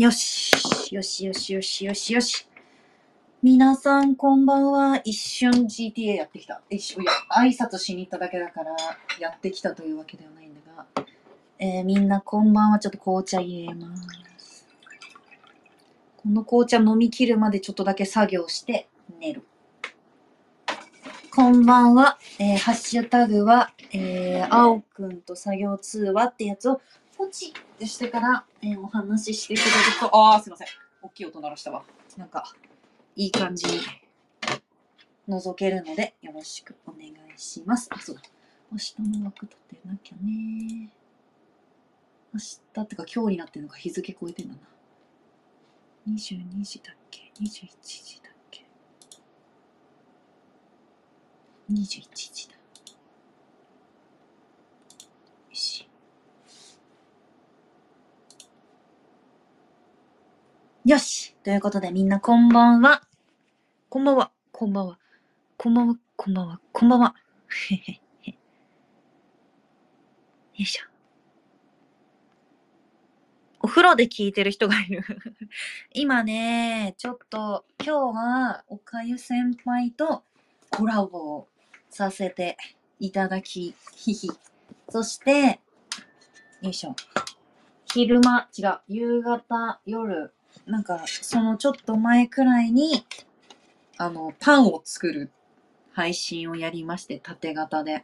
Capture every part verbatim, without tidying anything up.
よし、よしよしよしよしよし。皆さんこんばんは。一瞬 ジーティーエー やってきた。一瞬、いや、挨拶しに行っただけだから、やってきたというわけではないんだが。えー、みんなこんばんは。ちょっと紅茶入れます。この紅茶飲み切るまでちょっとだけ作業して寝る。こんばんは。えー、ハッシュタグは、えー、青くんと作業通話ってやつをポチってしてから、えー、お話ししてくれると、あー、すいません。大きい音鳴らしたわ。なんか、いい感じに覗けるので、よろしくお願いします。あ、そうだ。明日の枠立てなきゃね。明日ってか今日になってるのか日付超えてんだな。にじゅうにじだっけ ?にじゅういちじだっけ ?にじゅういちじだ。よし。よしということでみんなこんばんは。こんばんは。こんばんは。こんばんは。こんばんは。こんばんは。へへへ。よいしょ。お風呂で聞いてる人がいる。今ね、ちょっと今日はおかゆ先輩とコラボをさせていただき、ひひ。そして、よいしょ。昼間、違う、夕方、夜、なんかそのちょっと前くらいに、あの、パンを作る配信をやりまして、縦型で。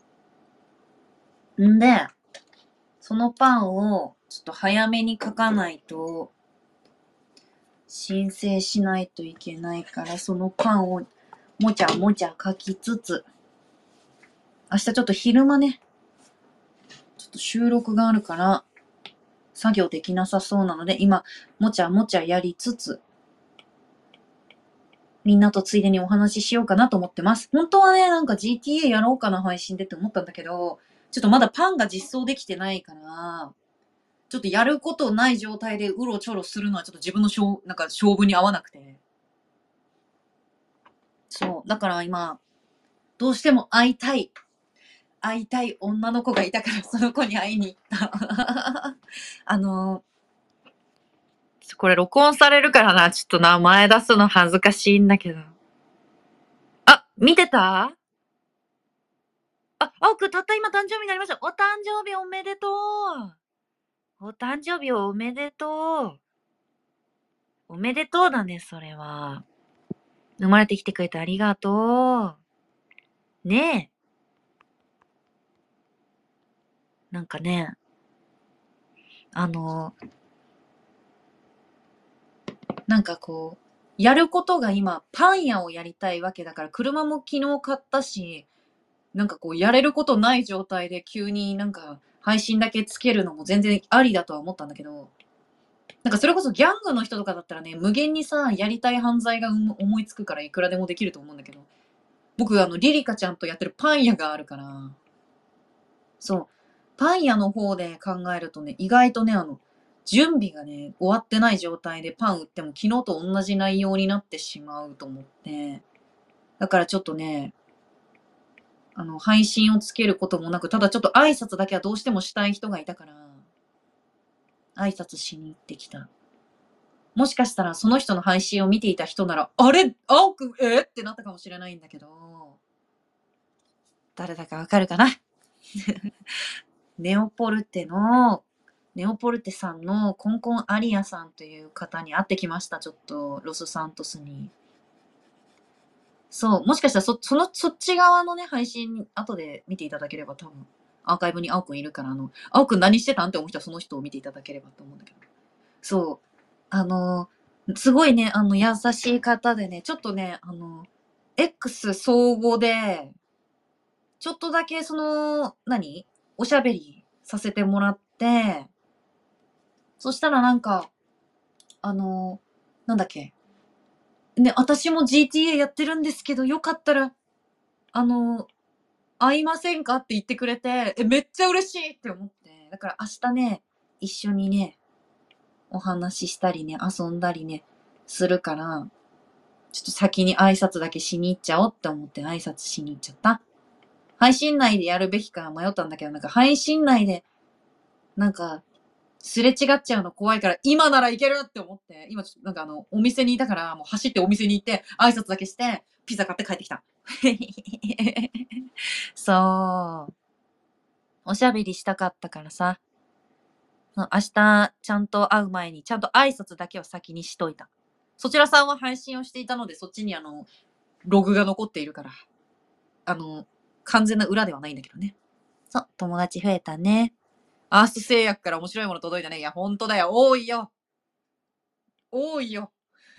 んで、そのパンをちょっと早めに書かないと、申請しないといけないから、そのパンをもちゃもちゃ書きつつ、明日ちょっと昼間ね、ちょっと収録があるから、作業できなさそうなので、今、もちゃもちゃやりつつ、みんなとついでにお話ししようかなと思ってます。本当はね、なんか ジーティーエー やろうかな配信でって思ったんだけど、ちょっとまだパンが実装できてないから、ちょっとやることない状態でうろちょろするのはちょっと自分の勝なんか勝負に合わなくて。そう。だから今、どうしても会いたい。会いたい女の子がいたからその子に会いに行った。あの、これ録音されるからな。ちょっと名前出すの恥ずかしいんだけど。あ、見てた？あ、青くんたった今誕生日になりました。お誕生日おめでとう。お誕生日おめでとう。おめでとうだね、それは。生まれてきてくれてありがとう。ねえ。なんかね、あの、なんかこう、やることが今、パン屋をやりたいわけだから、車も昨日買ったし、なんかこう、やれることない状態で急になんか、配信だけつけるのも全然ありだとは思ったんだけど、なんかそれこそギャングの人とかだったらね、無限にさ、やりたい犯罪が思いつくからいくらでもできると思うんだけど、僕、あの、リリカちゃんとやってるパン屋があるから、そう、パン屋の方で考えるとね、意外とね、あの、準備がね、終わってない状態でパン売っても昨日と同じ内容になってしまうと思って、だからちょっとね、あの、配信をつけることもなく、ただちょっと挨拶だけはどうしてもしたい人がいたから、挨拶しに行ってきた。もしかしたらその人の配信を見ていた人なら、あれ青くん、えってなったかもしれないんだけど、誰だかわかるかな？ネオポルテの、ネオポルテさんのコンコンアリアさんという方に会ってきました。ちょっと、ロスサントスに。そう、もしかしたらそ、その、そっち側のね、配信、後で見ていただければ多分、アーカイブに青くんいるから、あの、青くん何してたんって思う人はその人を見ていただければと思うんだけど。そう。あの、すごいね、あの、優しい方でね、ちょっとね、あの、X 総合で、ちょっとだけその、何おしゃべりさせてもらって、そしたらなんか、あの、なんだっけ。ね、私も ジーティーエー やってるんですけど、よかったら、あの、会いませんかって言ってくれて、え、めっちゃ嬉しいって思って。だから明日ね、一緒にね、お話ししたりね、遊んだりね、するから、ちょっと先に挨拶だけしに行っちゃおうって思って挨拶しに行っちゃった。配信内でやるべきか迷ったんだけど、なんか配信内で、なんか、 すれ違っちゃうの怖いから、今ならいけるって思って、今ちょっとなんかあの、お店にいたから、もう走ってお店に行って、挨拶だけして、ピザ買って帰ってきた。そう。おしゃべりしたかったからさ。明日、ちゃんと会う前に、ちゃんと挨拶だけは先にしといた。そちらさんは配信をしていたので、そっちにあの、ログが残っているから。あの、完全な裏ではないんだけどね。そう、友達増えたね。アース製薬から面白いもの届いたね。いや、ほんとだよ。多いよ。多いよ。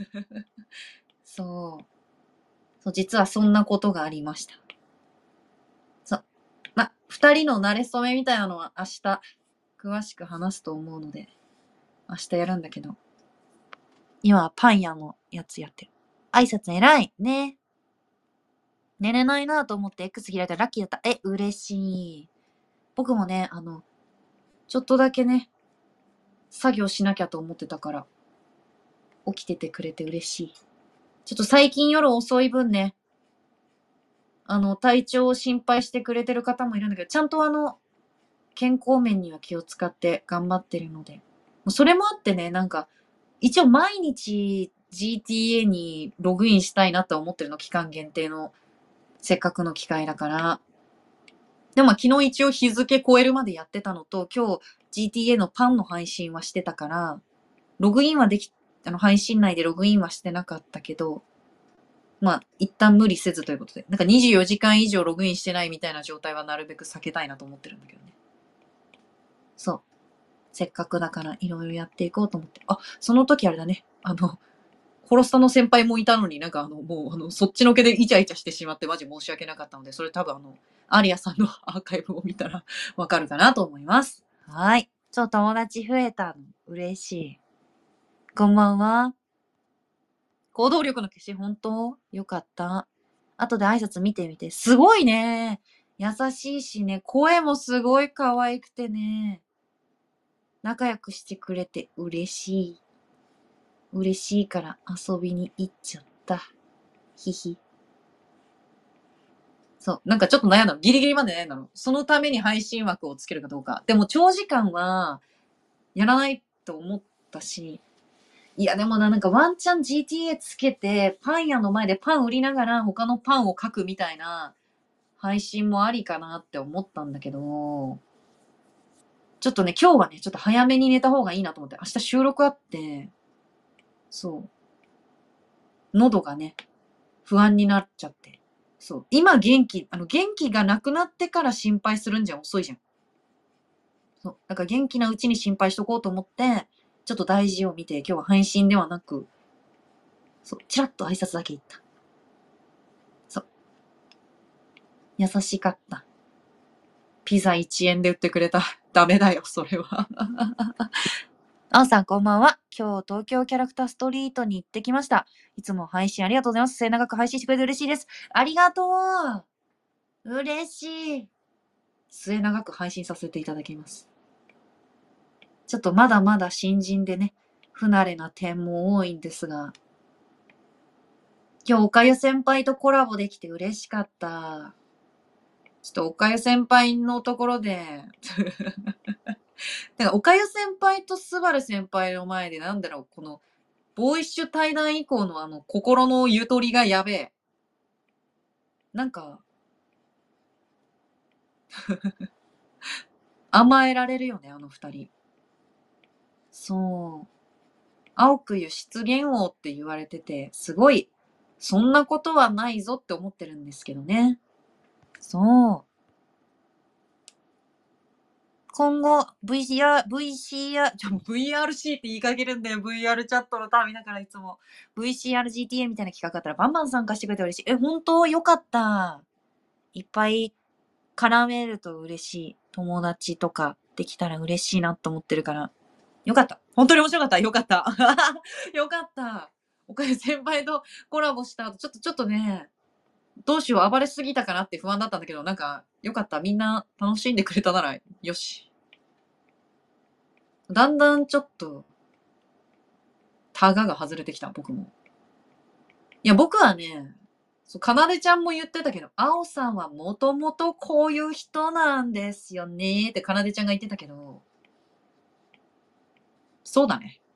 そう。そう、実はそんなことがありました。そう。ま、二人の馴れ初めみたいなのは明日、詳しく話すと思うので、明日やるんだけど。今はパン屋のやつやってる。挨拶偉いね。寝れないなと思って X 開いたらラッキーだった。え、嬉しい。僕もね、あの、ちょっとだけね、作業しなきゃと思ってたから、起きててくれて嬉しい。ちょっと最近夜遅い分ね、あの、体調を心配してくれてる方もいるんだけど、ちゃんとあの、健康面には気を使って頑張ってるので。それもあってね、なんか、一応毎日 ジーティーエー にログインしたいなと思ってるの、期間限定の、せっかくの機会だから。でも昨日一応日付超えるまでやってたのと、今日 ジーティーエー のパンの配信はしてたから、ログインはでき、あの、配信内でログインはしてなかったけど、まあ、一旦無理せずということで。なんかにじゅうよじかん以上ログインしてないみたいな状態はなるべく避けたいなと思ってるんだけどね。そう。せっかくだからいろいろやっていこうと思って。あ、その時あれだね。あの、殺したの先輩もいたのになんかあの、もうあの、そっちのけでイチャイチャしてしまってマジ申し訳なかったので、それ多分あの、アリアさんのアーカイブを見たらわかるかなと思います。はい。ちょ、友達増えたの。嬉しい。こんばんは。行動力の消し本当よかった。後で挨拶見てみて。すごいね。優しいしね。声もすごい可愛くてね。仲良くしてくれて嬉しい。嬉しいから遊びに行っちゃった。ひひ。そう。なんかちょっと悩んだの。ギリギリまで悩んだの。そのために配信枠をつけるかどうか。でも長時間はやらないと思ったし。いやでもな、なんかワンチャン ジーティーエー つけて、パン屋の前でパン売りながら他のパンを書くみたいな配信もありかなって思ったんだけど、ちょっとね、今日はね、ちょっと早めに寝た方がいいなと思って、明日収録あって、そう。喉がね、不安になっちゃって。そう。今元気、あの、元気がなくなってから心配するんじゃ遅いじゃん。そう。だから元気なうちに心配しとこうと思って、ちょっと大事を見て、今日は配信ではなく、そう、ちらっと挨拶だけ言った。そう。優しかった。ピザいちえんで売ってくれた。ダメだよ、それは。あおさんこんばんは。今日東京キャラクターストリートに行ってきました。いつも配信ありがとうございます。末永く配信してくれて嬉しいです。ありがとう。嬉しい。末永く配信させていただきます。ちょっとまだまだ新人でね、不慣れな点も多いんですが、今日おかゆ先輩とコラボできて嬉しかった。ちょっとおかゆ先輩のところで、だからおかゆ先輩とスバル先輩の前でなんだろう、この、ボーイッシュ対談以降のあの、心のゆとりがやべえ。なんか、甘えられるよね、あの二人。そう。青く湯失言王って言われてて、すごい、そんなことはないぞって思ってるんですけどね。そう。今後、ブイシーアール、ブイシーアール、ちょ、ブイアールシー って言いかけるんだよ。ブイアール チャットのためだからいつも。ブイシーアールジーティーエー みたいな企画あったらバンバン参加してくれて嬉しい。え、本当よかった。いっぱい絡めると嬉しい。友達とかできたら嬉しいなと思ってるから。よかった。本当に面白かった。よかった。よかった。おかゆ先輩とコラボした後、ちょっとちょっとね、どうしよう、暴れすぎたかなって不安だったんだけど、なんか、よかった。みんな楽しんでくれたなら、よし。だんだんちょっと、タガが外れてきた、僕も。いや、僕はね、そう、かなでちゃんも言ってたけど、あおさんはもともとこういう人なんですよねってかなでちゃんが言ってたけど、 そうだね。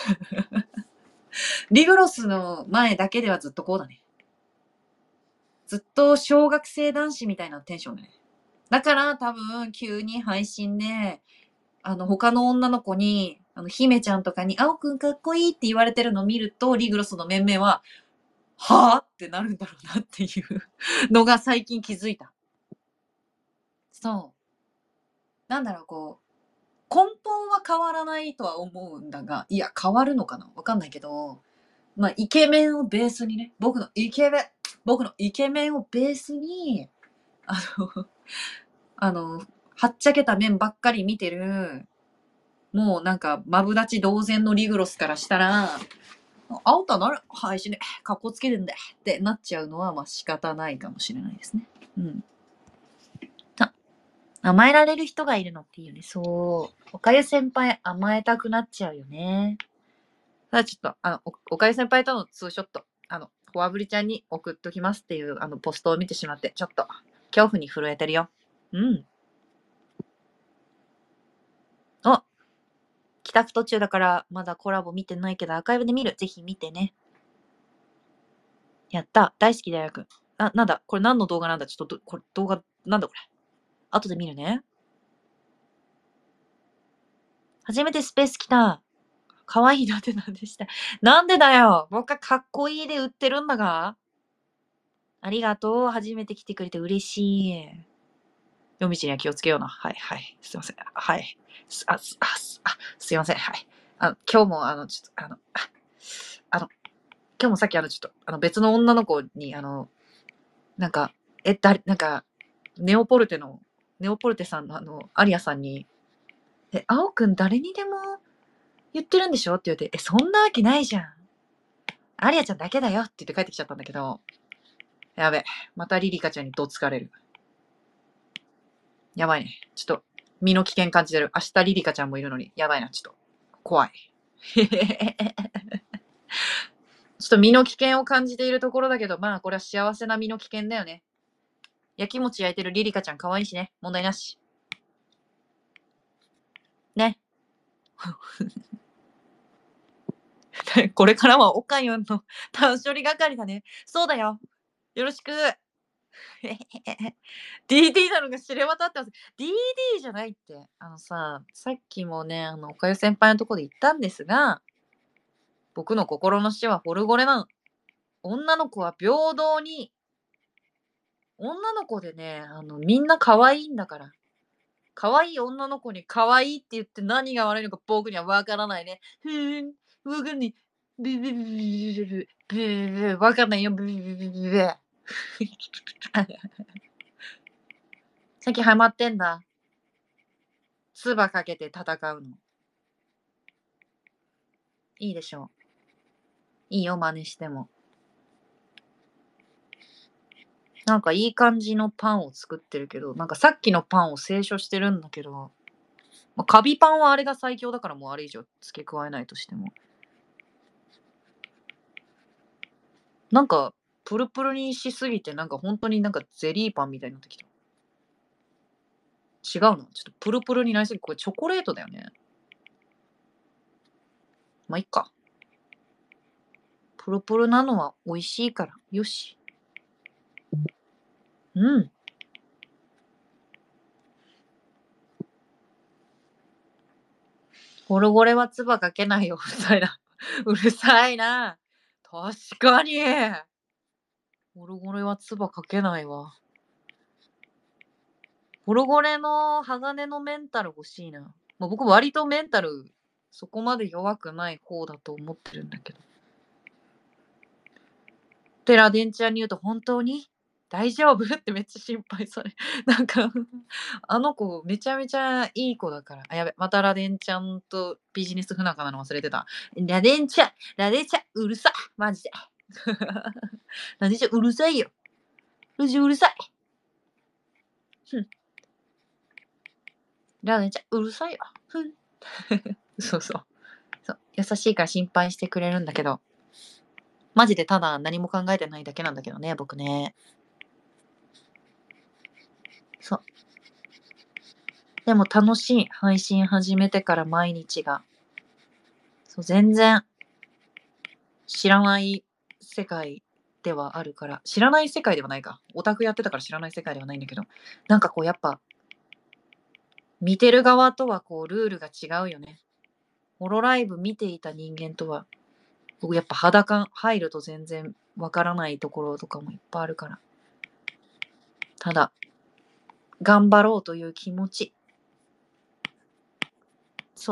リグロスの前だけではずっとこうだね。ずっと小学生男子みたいなテンションだね。だから多分急に配信で、あの他の女の子に、あの姫ちゃんとかに、青くんかっこいいって言われてるのを見ると、リグロスの面々は、はぁってなるんだろうなっていうのが最近気づいた。そう。なんだろう、こう、根本は変わらないとは思うんだが、いや、変わるのかなわかんないけど、まあ、イケメンをベースにね、僕のイケメン、僕のイケメンをベースに、あの、あの、はっちゃけた面ばっかり見てる、もうなんか、マブダチ同然のリグロスからしたら、青田なる配信で、かっこつけるんだってなっちゃうのは、まあ仕方ないかもしれないですね。うん。あ、甘えられる人がいるのっていいよね。そう。おかゆ先輩甘えたくなっちゃうよね。ただちょっと、あの、おおかゆ先輩とのツーショット、あの、フォアブリちゃんに送っときますっていう、あの、ポストを見てしまって、ちょっと、恐怖に震えてるよ。うん。お、帰宅途中だから、まだコラボ見てないけど、アーカイブで見る。ぜひ見てね。やった。大好き大学。あ、なんだこれ何の動画なんだちょっと、これ動画、なんだこれ。後で見るね。初めてスペース来た。可愛いなってなんでした。なんでだよ。僕はかっこいいで売ってるんだが。ありがとう。初めて来てくれて嬉しい。夜道には気をつけような。はいはい。すいません。はい。すあ、すあ、すあすいません。はい。あの、今日もあの、ちょっと、あの、ああの、今日もさっきあの、ちょっと、あの、別の女の子に、あの、なんか、え、だなんか、ネオポルテの、ネオポルテさんのあの、アリアさんに、え、青くん誰にでも言ってるんでしょって言われて、え、そんなわけないじゃん。アリアちゃんだけだよって言って帰ってきちゃったんだけど、やべ、またリリカちゃんにどつかれる。やばいね。ちょっと、身の危険感じてる。明日リリカちゃんもいるのに、やばいな、ちょっと。怖い。ちょっと身の危険を感じているところだけど、まあ、これは幸せな身の危険だよね。焼き餅焼いてるリリカちゃん可愛いしね。問題なし。ね。これからはオカヨンの短処理係だね。そうだよ。よろしく。ディーディー なのが知れ渡ってます。ディーディー じゃないって。あのさ、さっきもね、あの、おかゆ先輩のとこで言ったんですが、僕の心の師はフォルゴレなの。女の子は平等に、女の子でね、あの、みんな可愛いんだから。可愛い女の子に可愛いって言って何が悪いのか僕にはわからないね。ふーん、わかんない。ブブブブブブブブブブわかんないよ。ブブブブブブ最近ハマってんだ。唾かけて戦うの。いいでしょう。いいよ、真似しても。なんかいい感じのパンを作ってるけど、なんかさっきのパンを清書してるんだけど、まあ、カビパンはあれが最強だからもうあれ以上付け加えないとしても。なんか、プルプルにしすぎて、なんか本当になんかゼリーパンみたいになってきた。違うのちょっとプルプルになりすぎ、これチョコレートだよね。まあ、いっか。プルプルなのは美味しいから。よし。うん。ゴロゴレは唾かけないよ。うるさいな。うるさいな。確かに。ゴロゴレは唾かけないわ。ゴロゴレの鋼のメンタル欲しいな。まあ、僕割とメンタルそこまで弱くない方だと思ってるんだけど。テラデンちゃんに言うと本当に大丈夫ってめっちゃ心配され。なんかあの子めちゃめちゃいい子だから。あ、やべ、またラデンちゃんとビジネス不仲なの忘れてた。ラデンちゃん、ラデンちゃん、うるさいマジで。ラデンちゃん、うるさいよ。うじうるさい。ふん。ラデンちゃん、うるさいよ。ふん。そうそう。そう。優しいから心配してくれるんだけど。マジでただ何も考えてないだけなんだけどね、僕ね。そう。でも楽しい。配信始めてから毎日が。 そう、全然知らない世界ではあるから、知らない世界ではないか。オタクやってたから知らない世界ではないんだけど、なんかこうやっぱ、見てる側とはこうルールが違うよね。ホロライブ見ていた人間とは、僕やっぱ肌感入ると全然わからないところとかもいっぱいあるから。ただ、頑張ろうという気持ち。そう。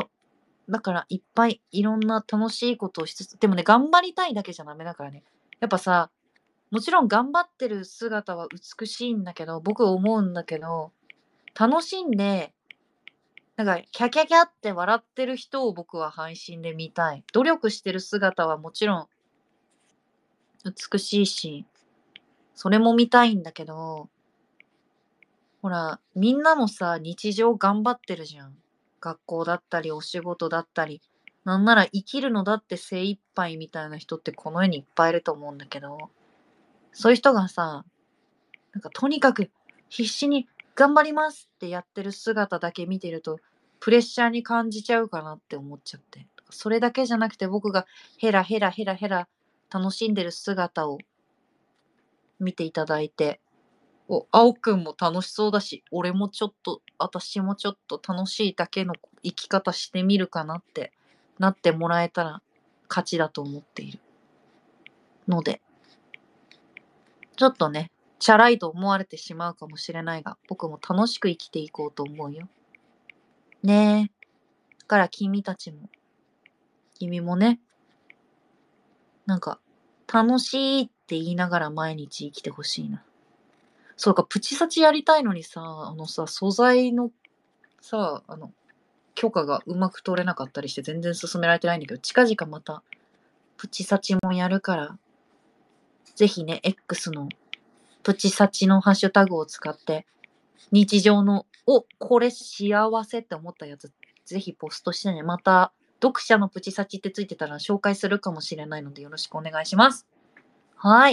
だからいっぱいいろんな楽しいことをしつつ、でもね、頑張りたいだけじゃダメだからね。やっぱさ、もちろん頑張ってる姿は美しいんだけど、僕思うんだけど、楽しんで、なんかキャキャキャって笑ってる人を僕は配信で見たい。努力してる姿はもちろん美しいし、それも見たいんだけど、ほら、みんなもさ、日常頑張ってるじゃん。学校だったり、お仕事だったり。なんなら生きるのだって精一杯みたいな人ってこの世にいっぱいいると思うんだけど、そういう人がさ、なんかとにかく必死に頑張りますってやってる姿だけ見てると、プレッシャーに感じちゃうかなって思っちゃって。それだけじゃなくて僕がヘラヘラヘラヘラ楽しんでる姿を見ていただいて、お、青くんも楽しそうだし、俺もちょっと、私もちょっと楽しいだけの生き方してみるかなってなってもらえたら勝ちだと思っているので、ちょっとね、チャラいと思われてしまうかもしれないが、僕も楽しく生きていこうと思うよ。ねえ。だから君たちも、君もね、なんか、楽しいって言いながら毎日生きてほしいな。そうか、プチサチやりたいのにさ、あのさ、素材のさ、あの、許可がうまく取れなかったりして全然進められてないんだけど、近々またプチサチもやるから、ぜひね、X のプチサチのハッシュタグを使って、日常の、お、これ幸せって思ったやつ、ぜひポストしてね。また、読者のプチサチってついてたら紹介するかもしれないのでよろしくお願いします。はい。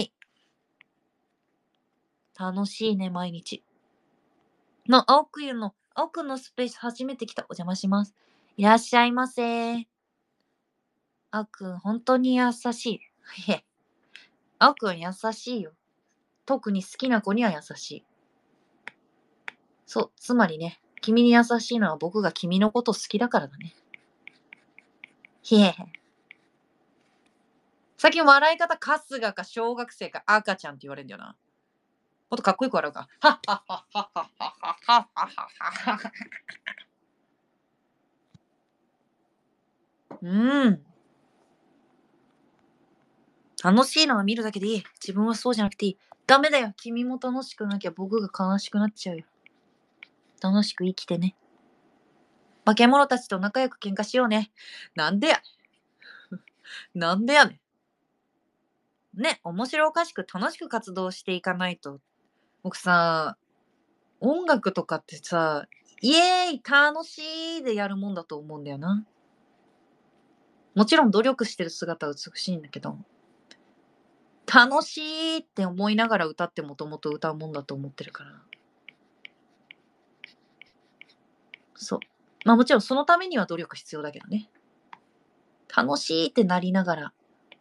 楽しいね、毎日。の、青くゆの、青くんのスペース初めて来た。お邪魔します。いらっしゃいませ。青くん、本当に優しい。へへ。青くん優しいよ。特に好きな子には優しい。そう、つまりね、君に優しいのは僕が君のこと好きだからだね。へへへ。最近笑い方、春日か小学生か赤ちゃんって言われるんだよな。もっとかっこよく笑うか。はっはっはっはっはっはっはっはっはっは。うん。楽しいのは見るだけでいい。自分はそうじゃなくていい。ダメだよ。君も楽しくなきゃ僕が悲しくなっちゃうよ。楽しく生きてね。化け物たちと仲良く喧嘩しようね。なんでや。なんでやねん。ね、面白おかしく楽しく活動していかないと。僕さ、音楽とかってさ、イエーイ楽しいでやるもんだと思うんだよな。もちろん努力してる姿は美しいんだけど、楽しいって思いながら歌ってもともと歌うもんだと思ってるから。そう。まあもちろんそのためには努力必要だけどね。楽しいってなりながら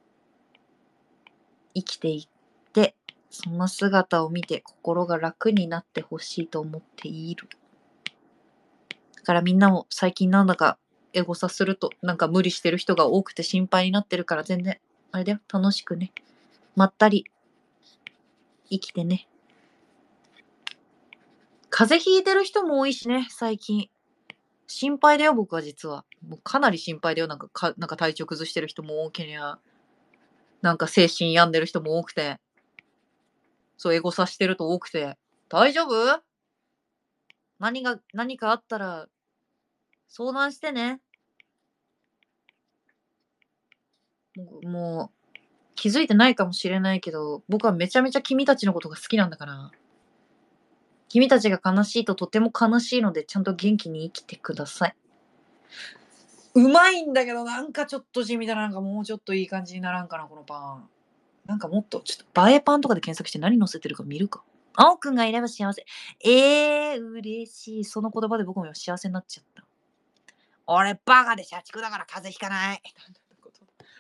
生きていって、そんな姿を見て心が楽になってほしいと思っている。だからみんなも最近なんだかエゴサするとなんか無理してる人が多くて心配になってるから全然、あれだよ、楽しくね。まったり生きてね。風邪ひいてる人も多いしね、最近。心配だよ、僕は実は。もうかなり心配だよ。なんか、かなんか体調崩してる人も多けりゃ、なんか精神病んでる人も多くて、そう、エゴサしてると多くて、大丈夫？何が、何かあったら相談してね。もう、もう気づいてないかもしれないけど、僕はめちゃめちゃ君たちのことが好きなんだから。君たちが悲しいととても悲しいので、ちゃんと元気に生きてください。うまいんだけど、なんかちょっと地味だな。なんかもうちょっといい感じにならんかな、このパン。なんかもっと、ちょっと映えパンとかで検索して何載せてるか見るか。青くんがいれば幸せ。えー、嬉しい。その言葉で僕も幸せになっちゃった。俺バカで社畜だから風邪ひかない。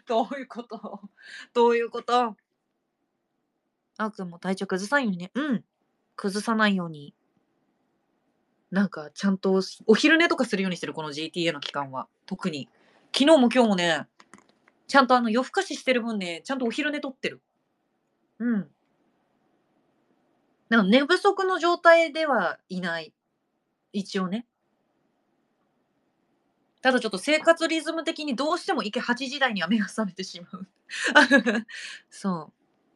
どういうことどういうこと？あーくんも体調崩さんようにね。うん。崩さないように。なんかちゃんとお昼寝とかするようにしてる、この ジーティーエー の期間は。特に。昨日も今日もね、ちゃんとあの夜更かししてる分ね、ちゃんとお昼寝とってる。うん。でも寝不足の状態ではいない。一応ね。ただちょっと生活リズム的にどうしてもいけはちじ台には目が覚めてしまう。そう。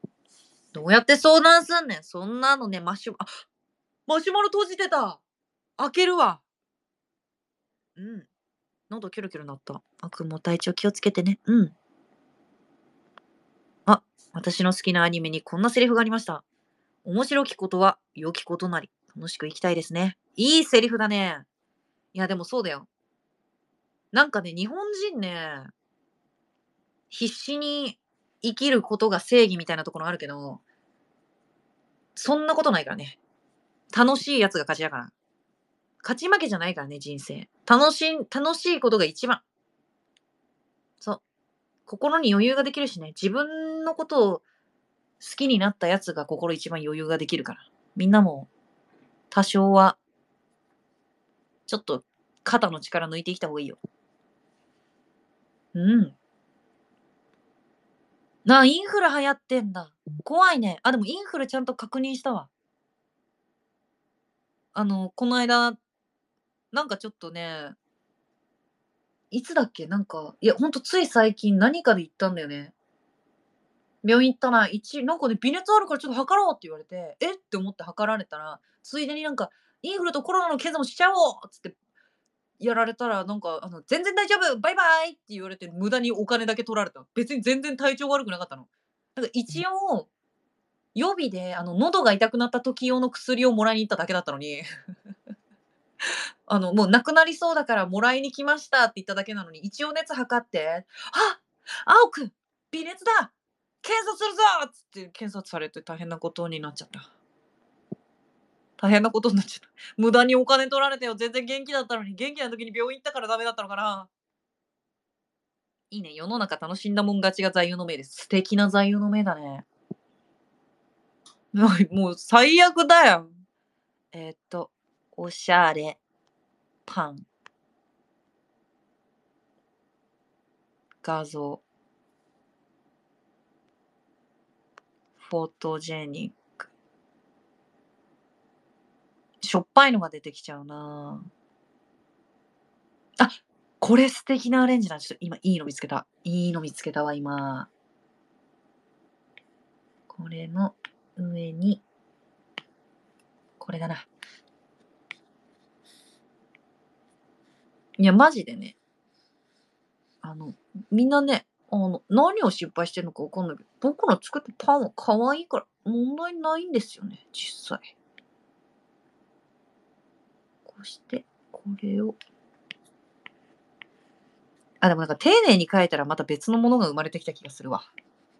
どうやって相談すんねん。そんなのね、マシュあ、マシュマロ閉じてた。開けるわ。うん。喉キョロキョロ鳴った。あくんも体調気をつけてね。うん。あ、私の好きなアニメにこんなセリフがありました。面白きことは良きことなり。楽しく生きたいですね。いいセリフだね。いや、でもそうだよ。なんかね、日本人ね、必死に生きることが正義みたいなところあるけど、そんなことないからね。楽しいやつが勝ちだから。勝ち負けじゃないからね、人生。楽しん楽しいことが一番。そう。心に余裕ができるしね、自分のことを好きになったやつが心一番余裕ができるから。みんなも多少は、ちょっと肩の力抜いてきた方がいいよ。うん。なあ、インフル流行ってんだ。怖いね。あ、でもインフルちゃんと確認したわ。あの、この間、なんかちょっとね、いつだっけ、なんか、いや、ほんとつい最近何かで行ったんだよね。病院行ったら、一なんかね、微熱あるからちょっと測ろうって言われて、えって思って測られたら、ついでになんか、インフルとコロナの検査もしちゃおうっつってやられたら、なんかあの、全然大丈夫バイバイって言われて、無駄にお金だけ取られた。別に全然体調悪くなかったの。なんか一応、予備であの、喉が痛くなった時用の薬をもらいに行っただけだったのに、あの、もうなくなりそうだからもらいに来ましたって言っただけなのに、一応熱測って、あ、青くん、微熱だ検査するぞっつって検査されて大変なことになっちゃった。大変なことになっちゃった。無駄にお金取られたよ。全然元気だったのに、元気な時に病院行ったからダメだったのかな。いいね、世の中楽しんだもん勝ちが座右の銘です。素敵な座右の銘だね。もうもう最悪だよ。えーっと、おしゃれ、パン、画像、フォトジェニック。しょっぱいのが出てきちゃうな。あ、これ素敵なアレンジだ。ちょっと今いいの見つけた。いいの見つけたわ、今。これの上に、これだな。いや、マジでね、あの、みんなね、あの、何を心配してんのかわかんないけど、僕の作ったパンは可愛いから問題ないんですよね、実際。こうして、これをあ、でもなんか丁寧に書いたらまた別のものが生まれてきた気がするわ。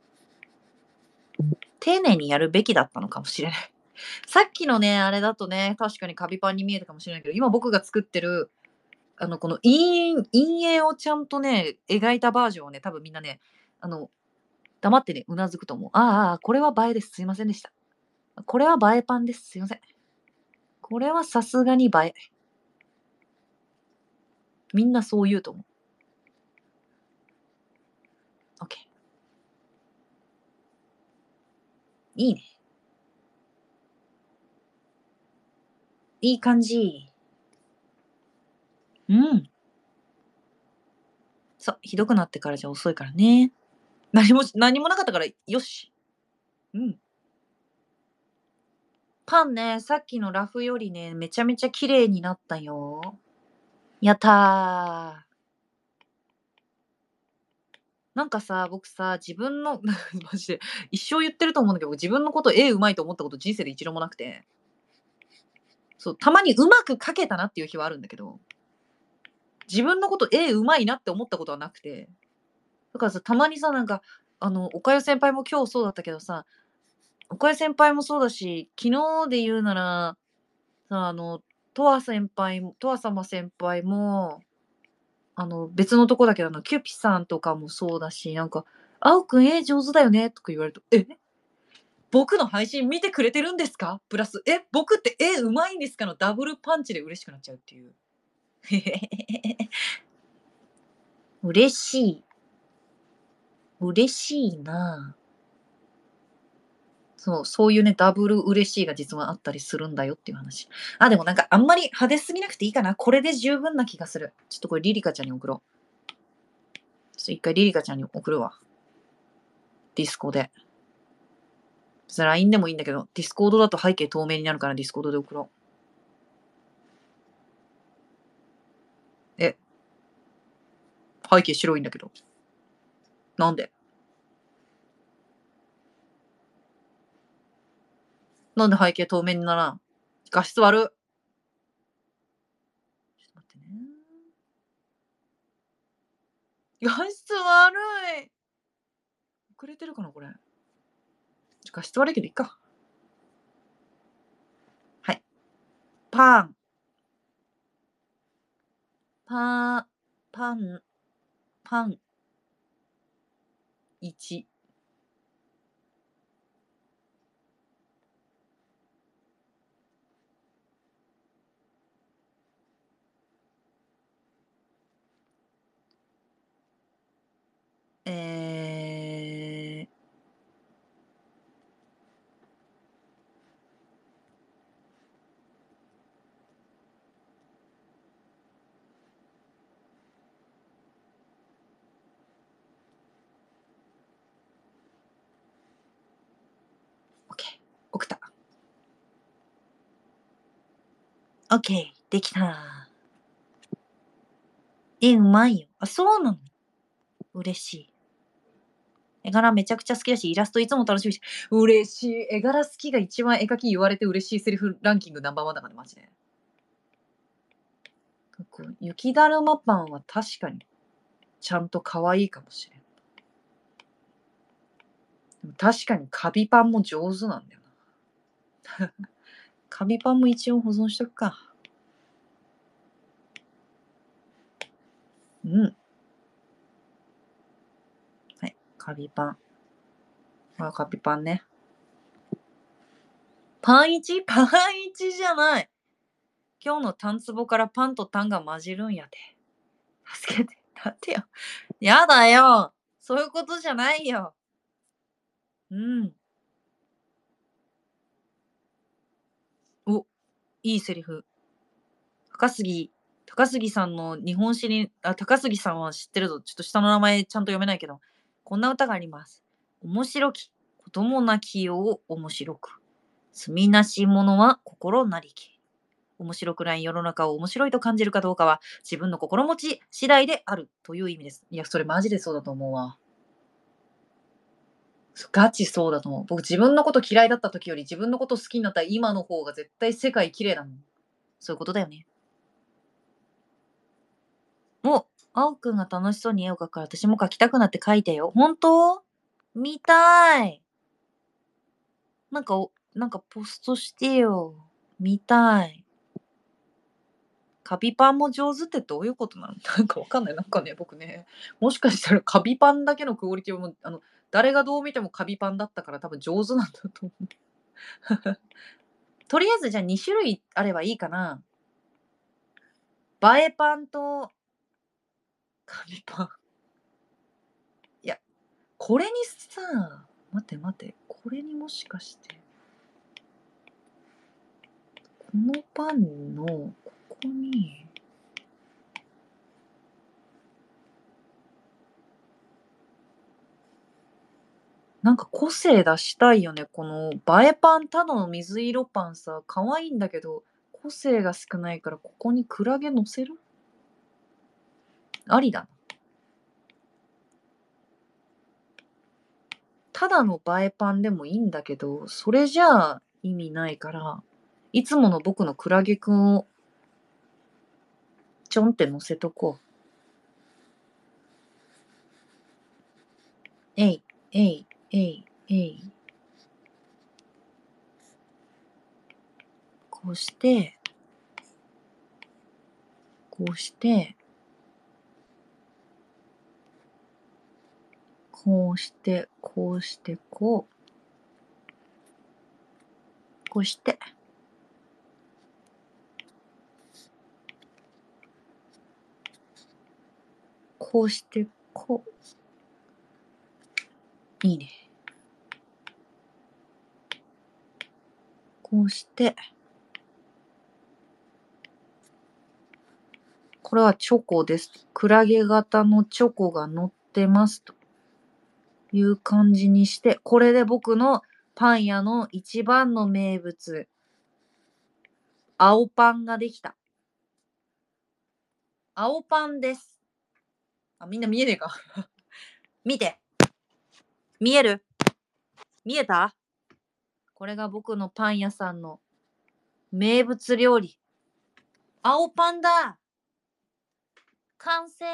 丁寧にやるべきだったのかもしれない。さっきのね、あれだとね、確かにカビパンに見えたかもしれないけど、今僕が作ってる、あの、この陰陰影をちゃんとね、描いたバージョンをね、多分みんなね、あの、黙ってね、うなずくと思う。ああああ、これは映えです。すいませんでした。これは映えパンです。すいません。これはさすがに映え。みんなそう言うと思う。オッケー。いいね。いい感じ。うん。そう、ひどくなってからじゃ遅いからね。何もし何もなかったから、よし。うん。パンね、さっきのラフよりね、めちゃめちゃ綺麗になったよ。やったー。なんかさ、僕さ、自分のマジで、一生言ってると思うんだけど、自分のこと絵上手いと思ったこと人生で一度もなくて。そう、たまに上手く描けたなっていう日はあるんだけど、自分のこと絵上手いなって思ったことはなくて。だからさ、たまにさ、なんか、あの、おかゆ先輩も今日そうだったけどさ、おかゆ先輩もそうだし、昨日で言うなら、さ、あの、とわ先輩もとわ様先輩も、 あの、別のとこだけど、あの、キュピさんとかもそうだし、なんか、あおくん絵上手だよねとか言われると、え僕の配信見てくれてるんですか？プラス、え、僕って絵上手いんですかのダブルパンチで嬉しくなっちゃうっていう。嬉しい。嬉しいな。そう、そういうね、ダブル嬉しいが実はあったりするんだよっていう話。あ、でもなんかあんまり派手すぎなくていいかな。これで十分な気がする。ちょっとこれリリカちゃんに送ろう。ちょっと一回リリカちゃんに送るわ。ディスコで。別に ライン でもいいんだけど、ディスコードだと背景透明になるからディスコードで送ろう。え、背景白いんだけど。なんでなんで背景透明にならん？画質悪っ。ちょっと待ってね。画質悪い。遅れてるかなこれ。画質悪いけどいっか。はい。パン。パー、パン、パン。いち。えー、オッケー。送った。オッケー。できた。え、うまいよ。あ、そうなの？嬉しい。絵柄めちゃくちゃ好きだし、イラストいつも楽しみし、嬉しい。絵柄好きが一番絵描き言われて嬉しいセリフランキングナンバーワンだからね、マジで。こう雪だるまパンは確かに、ちゃんと可愛いかもしれん。でも確かにカビパンも上手なんだよな。カビパンも一応保存しとくか。うん。はい、カビパン。あ、カビパンね。パンいち？パンいちじゃない。今日のタンツボからパンとタンが混じるんやで。助けて。だってよ。やだよ。そういうことじゃないよ。うん。お、いいセリフ。高杉、高杉さんの日本史に、あ、高杉さんは知ってるぞ。ちょっと下の名前ちゃんと読めないけど。こんな歌があります。面白き、子供なきよう面白く。積みなし者は心なりき。面白くない世の中を面白いと感じるかどうかは自分の心持ち次第であるという意味です。いや、それマジでそうだと思うわ。ガチそうだと思う。僕自分のこと嫌いだった時より自分のこと好きになった今の方が絶対世界綺麗だもん。そういうことだよね。お、青くんが楽しそうに絵を描くから私も描きたくなって描いてよ。本当？見たい。なんかお、なんかポストしてよ。見たい。カビパンも上手ってどういうことなの？なんかわかんない。なんかね、僕ね、もしかしたらカビパンだけのクオリティをもあの、誰がどう見てもカビパンだったから多分上手なんだと思う。とりあえずじゃあに種類あればいいかな。映えパンとカビパン。いや、これにさ、待って待って、これにもしかして、このパンのここに、なんか個性出したいよね。この映えパン、ただの水色パンさ、可愛いんだけど、個性が少ないからここにクラゲ乗せる？ありだな。ただの映えパンでもいいんだけど、それじゃあ意味ないから、いつもの僕のクラゲくんをちょんって乗せとこう。えい、えい、えい、えい。こうして、こうして、 こうして、こうして、こう。こうして。こうして、こう。いいね。こうして。これはチョコです。クラゲ型のチョコが乗ってますという感じにして、これで僕のパン屋の一番の名物、青パンができた。青パンです。あ、みんな見えねえか。見て。見える？見えた？これが僕のパン屋さんの名物料理。青パンだ！完成！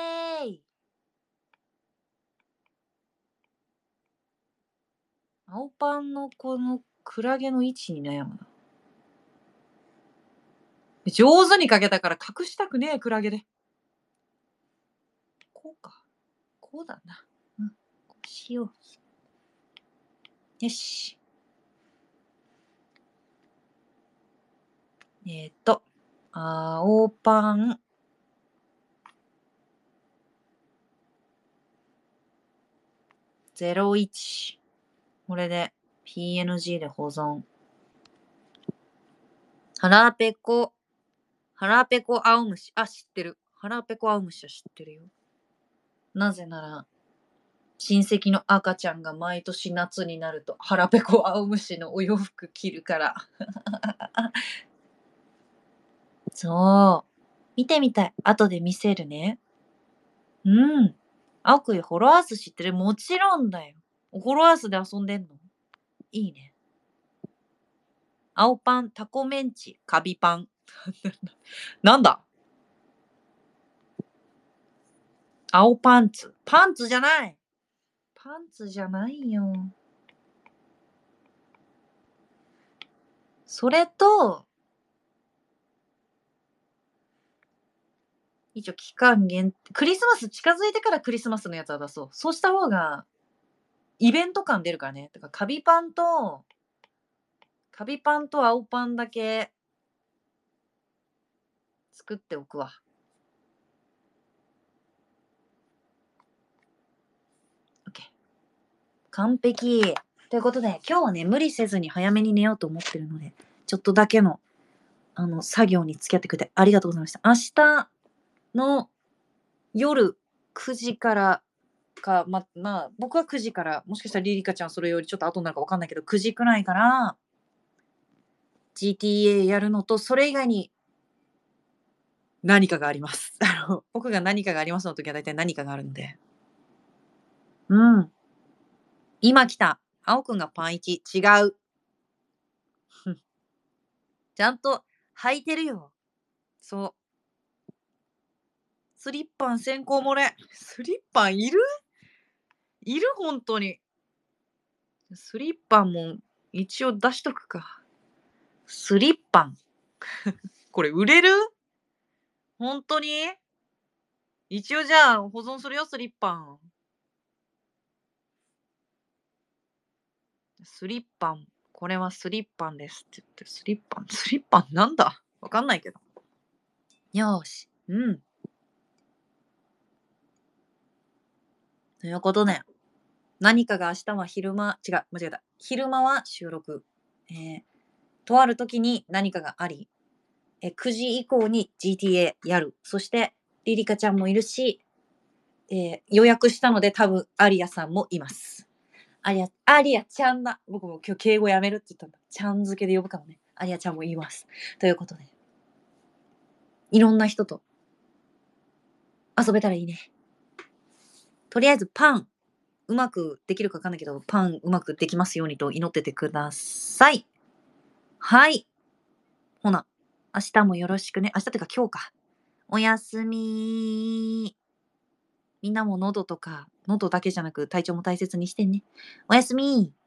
青パンのこのクラゲの位置に悩むな。上手にかけたから隠したくねえ、クラゲで。こうか。こうだな。うん。こうしよう。よし。えっと、青パン。ゼロイチ。これで ピーエヌジー で保存。腹ペコ。腹ペコ青虫。あ、知ってる。腹ペコ青虫は知ってるよ。なぜなら、親戚の赤ちゃんが毎年夏になると腹ペコ青虫のお洋服着るから。そう。見てみたい。後で見せるね。うん。青くんホロアース知ってる？もちろんだよ。ホロアースで遊んでんの？いいね。青パン、タコメンチ、カビパン。なんだ？青パンツ。パンツじゃない。パンツじゃないよ。それと、一応期間限定、クリスマス近づいてからクリスマスのやつは出そう。そうした方が、イベント感出るからね。だからカビパンと、カビパンと青パンだけ作っておくわ。OK。完璧。ということで、今日はね、無理せずに早めに寝ようと思ってるので、ちょっとだけの、あの、作業に付き合ってくれてありがとうございました。明日の夜くじからか、ま、まあ、僕はくじから、もしかしたらリリカちゃんそれよりちょっと後になるかわかんないけど、くじくらいから、ジーティーエー やるのと、それ以外に何かがあります。あの、僕が何かがありますの時は大体何かがあるので。うん。今来た。青くんがパンいち。違う。ちゃんと履いてるよ。そう。スリッパン先行漏れ。スリッパンいる？いる？ほんとに。スリッパンも一応出しとくか。スリッパン。これ売れる？ほんとに？一応じゃあ保存するよ、スリッパン。スリッパン。これはスリッパンですって言って、スリッパン、スリッパンなんだ？わかんないけど。よーし。うん。ということで、何かが明日は昼間、違う、間違えた。昼間は収録。えー、とある時に何かがあり、えー、くじ以降に ジーティーエー やる。そして、リリカちゃんもいるし、えー、予約したので多分、アリアさんもいます。アリア、アリアちゃんだ。僕も今日敬語やめるって言ったんだ。ちゃん付けで呼ぶかもね。アリアちゃんもいます。ということで、いろんな人と遊べたらいいね。とりあえずパン、うまくできるかわかんないけど、パンうまくできますようにと祈っててください。はい。ほな、明日もよろしくね。明日ってか今日か。おやすみ。みんなも喉とか、喉だけじゃなく体調も大切にしてね。おやすみ。